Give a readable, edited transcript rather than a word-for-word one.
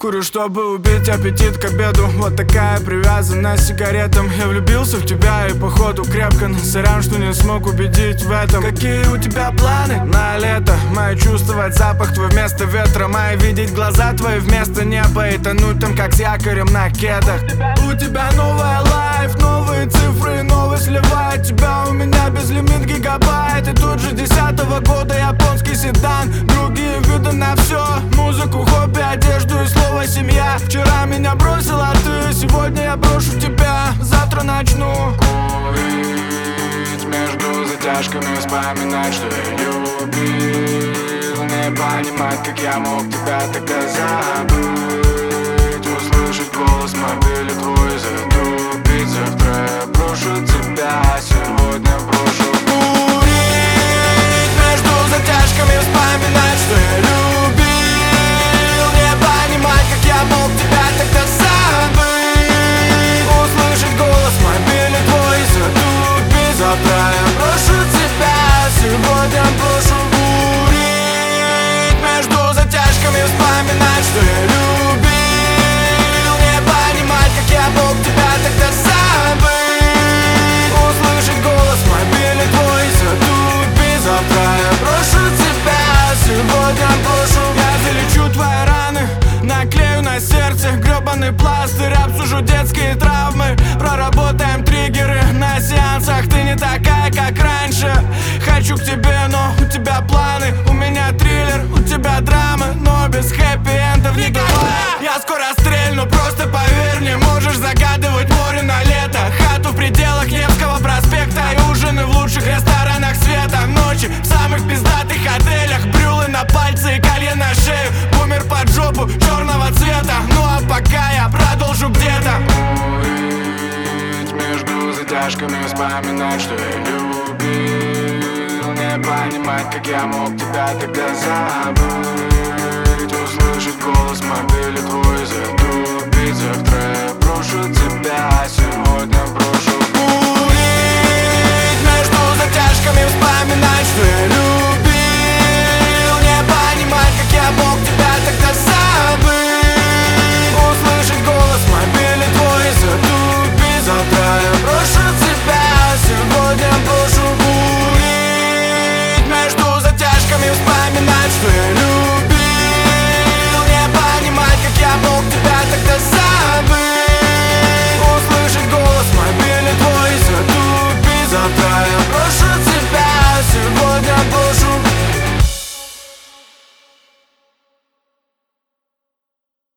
Курю, чтобы убить аппетит к обеду. Вот такая привязанность к сигаретам. Я влюбился в тебя и походу крепко. Сорян, что не смог убедить в этом. Какие у тебя планы на лето? Мои чувствовать запах твой вместо ветра. Мои видеть глаза твои вместо неба. И тонуть там как с якорем на кедах. У тебя новая лайф, новые цифры, новый сливает тебя. У меня безлимит гигабайт. И тут же 10-го года японский седан. Другие виды на все. Музыку, хобби, одежду и слово семья. Вчера меня бросила ты, сегодня я брошу тебя. Завтра начну курить, между затяжками вспоминать, что я любил. Не понимать, как я мог тебя тогда забыть. Услышать голос мобиля твой, затупить. Завтра я брошу тебя, сегодня брошу курить, между затяжками вспоминать, что я любил. Не понимать, как я мог тебя тогда забыть. Услышать голос мобиля твой, затупить. Завтра я брошу тебя, сегодня брошу курить, между затяжками вспоминать, что я любил. Не понимать, как я мог тебя тогда забыть. Услышать голос мобиля твой, затупить. Завтра я брошу тебя, сегодня брошу. Я залечу твои раны, наклею на сердце гребаный пластырь. Обсужу детские травмы, проработаем триггеры на сеансах. Ты не такая, как раньше. Хочу к тебе, но у тебя планы. У меня триллер, у тебя драмы, но без хэппи-эндов никогда. Я скоро стрельну, просто поверь мне. Можешь загадывать море на лето, хату в пределах Невского проспекта и ужины в лучших ресторанах света. Ночи в самых пиздатых отелях, брюлы на пальцы и колье на шею. Бумер под жопу черного цвета. Ну а пока я продолжу где-то курить, между затяжками вспоминать, что я любил. Не понимать, как я мог тебя тогда забыть. Услышать голос мобиля твой, затупить. Завтра я брошу тебя, сегодня брошу курить, между затяжками вспоминать, что я любил. Не понимать, как я мог тебя тогда забыть. Услышать голос мобиля твой, затупить. Завтра я брошу тебя, сегодня брошу курить, между затяжками вспоминать, что я любил. Не понимать, как я мог тебя тогда забыть. Услышать голос мобиля твой, затупить. Завтра я брошу тебя, сегодня брошу.